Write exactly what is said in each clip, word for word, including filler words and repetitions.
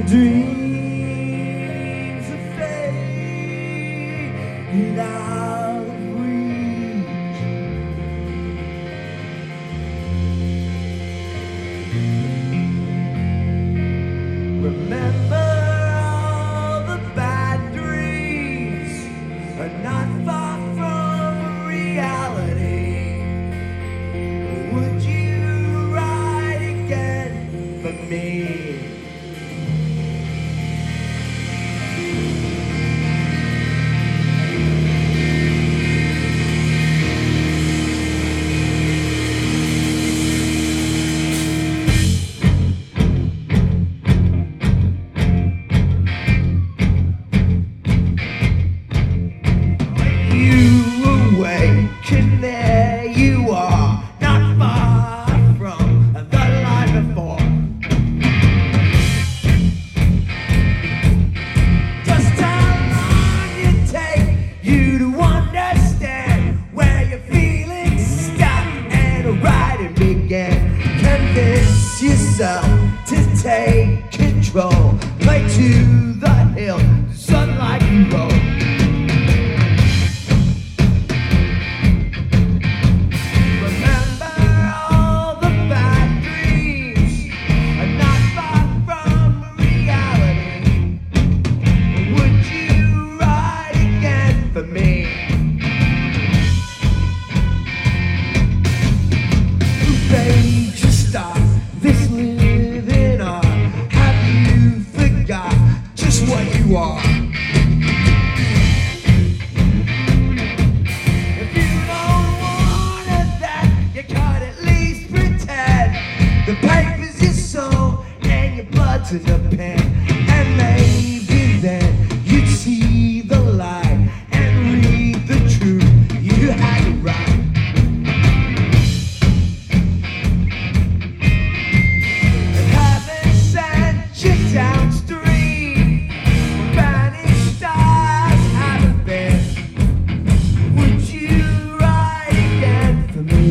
dreams of fate out of reach. Remember all the bad dreams are not far from reality. Would you ride again for me? And there you are, not far from the life before. Just how long it take you to understand where your feelings stop and writing began. Convince yourself to take control. Play to the hill, the sunlight you roll. To the pen, and maybe then you'd see the light and read the truth you had to write. And heaven sent you downstream where vanished stars haven't been. Would you ride again for me?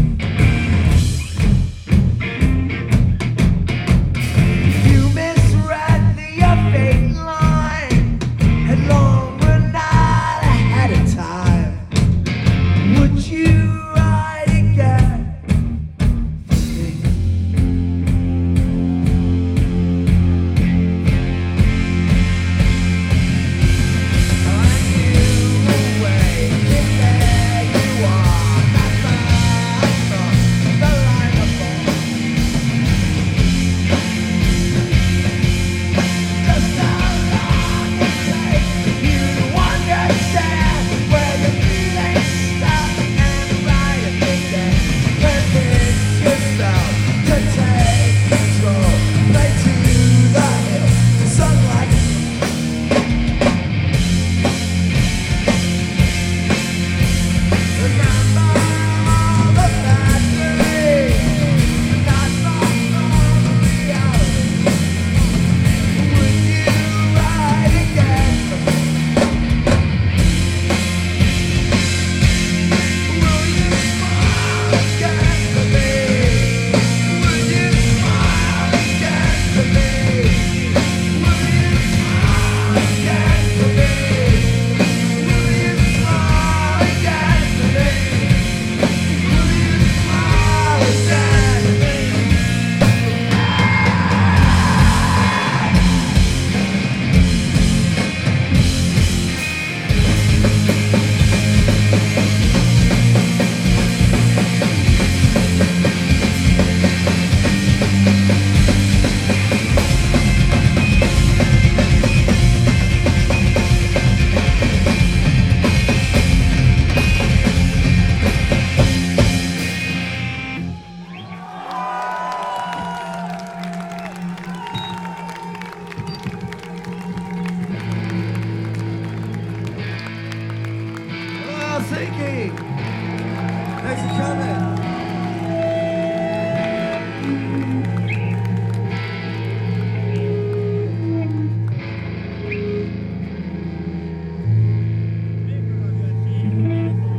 Helsinki! Thanks for coming.